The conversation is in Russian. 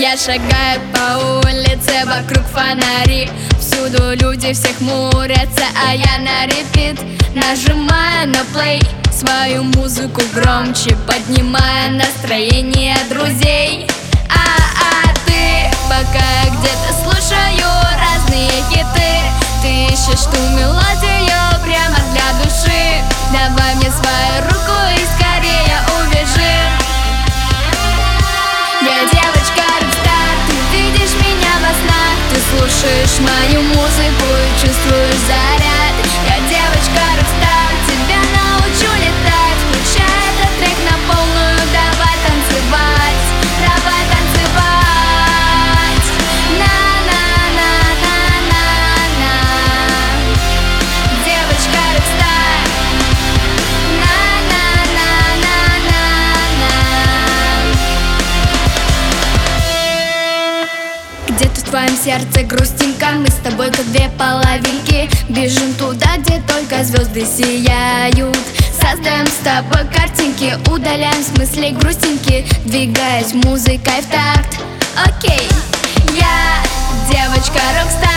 Я шагаю по улице, вокруг фонари, всюду люди, все хмурятся, а я на репит нажимаю на плей, свою музыку громче, поднимая настроение друзей. А ты пока где-то слушаю разные хиты, ты ищешь ту мелодию прямо для души. Давай мне свою руку и скорее увяжи. Я девочка рок-стар, ты видишь меня во снах, ты слушаешь мою музыку и чувствуешь заряд. Я девочка рок-стар, тебя научу летать, включай этот трек на полную, давай танцевать, давай танцевать. На-на-на-на-на-на. Девочка рок-стар. Где-то в твоем сердце грустинка, мы с тобой как две половинки, бежим туда, где только звезды сияют. Создаем с тобой картинки, удаляем с мыслей грустинки, двигаясь музыкой в такт. Окей, я девочка рок-стар.